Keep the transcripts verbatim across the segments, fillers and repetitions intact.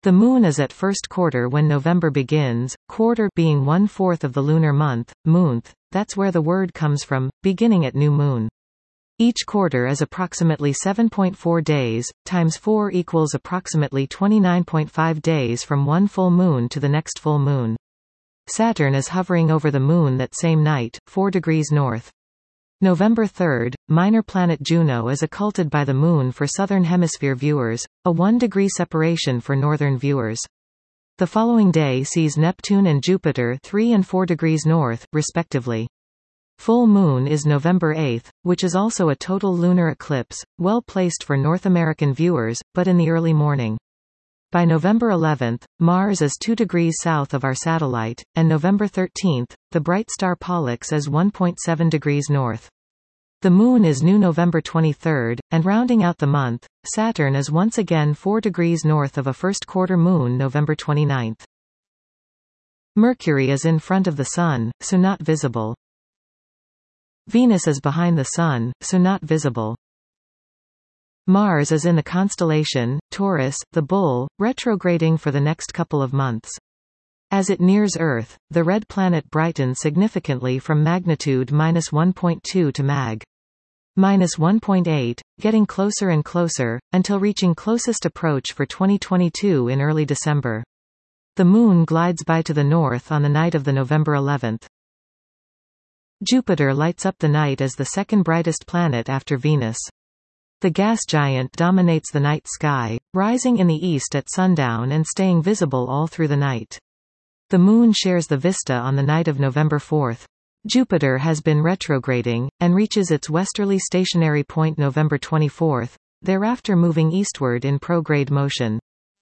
The moon is at first quarter when November begins, quarter being one-fourth of the lunar month, moonth, that's where the word comes from, beginning at new moon. Each quarter is approximately seven point four days, times four equals approximately twenty-nine point five days from one full moon to the next full moon. Saturn is hovering over the moon that same night, four degrees north. November third, minor planet Juno is occulted by the moon for southern hemisphere viewers, a one degree separation for northern viewers. The following day sees Neptune and Jupiter three and four degrees north, respectively. Full moon is November eighth, which is also a total lunar eclipse, well placed for North American viewers, but in the early morning. By November eleventh, Mars is two degrees south of our satellite, and November thirteenth, the bright star Pollux is one point seven degrees north. The moon is new November twenty-third, and rounding out the month, Saturn is once again four degrees north of a first quarter moon November twenty-ninth. Mercury is in front of the Sun, so not visible. Venus is behind the Sun, so not visible. Mars is in the constellation Taurus, the Bull, retrograding for the next couple of months. As it nears Earth, the red planet brightens significantly from magnitude minus one point two to mag. minus one point eight, getting closer and closer, until reaching closest approach for twenty twenty-two in early December. The Moon glides by to the north on the night of the November eleventh. Jupiter lights up the night as the second brightest planet after Venus. The gas giant dominates the night sky, rising in the east at sundown and staying visible all through the night. The Moon shares the vista on the night of November fourth. Jupiter has been retrograding, and reaches its westerly stationary point November twenty-fourth, thereafter moving eastward in prograde motion.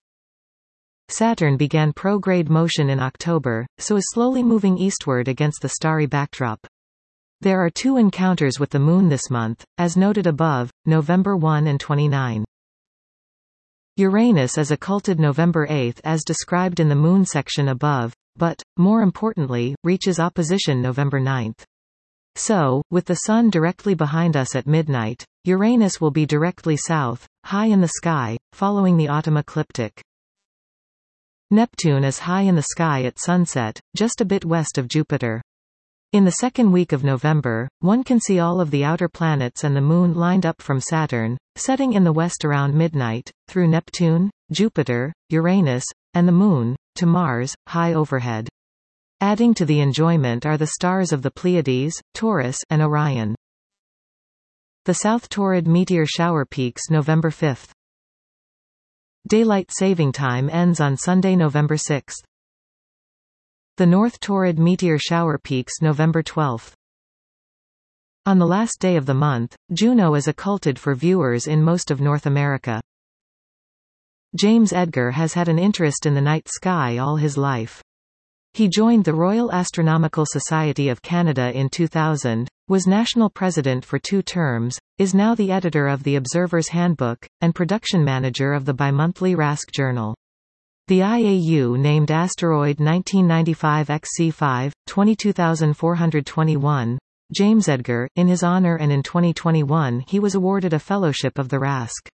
Saturn began prograde motion in October, so is slowly moving eastward against the starry backdrop. There are two encounters with the Moon this month, as noted above, November first and twenty-ninth. Uranus is occulted November eighth as described in the Moon section above, but, more importantly, reaches opposition November ninth. So, with the Sun directly behind us at midnight, Uranus will be directly south, high in the sky, following the autumn ecliptic. Neptune is high in the sky at sunset, just a bit west of Jupiter. In the second week of November, one can see all of the outer planets and the Moon lined up from Saturn, setting in the west around midnight, through Neptune, Jupiter, Uranus, and the Moon, to Mars, high overhead. Adding to the enjoyment are the stars of the Pleiades, Taurus, and Orion. The South Taurid meteor shower peaks November fifth. Daylight saving time ends on Sunday, November sixth. The North Taurid meteor shower peaks November twelfth. On the last day of the month, Juno is occulted for viewers in most of North America. James Edgar has had an interest in the night sky all his life. He joined the Royal Astronomical Society of Canada in two thousand, was national president for two terms, is now the editor of the Observer's Handbook, and production manager of the bimonthly Rask Journal. The I A U named asteroid nineteen ninety-five X C five, twenty-two thousand four hundred twenty-one, James Edgar, in his honor, and in twenty twenty-one he was awarded a Fellowship of the Rask.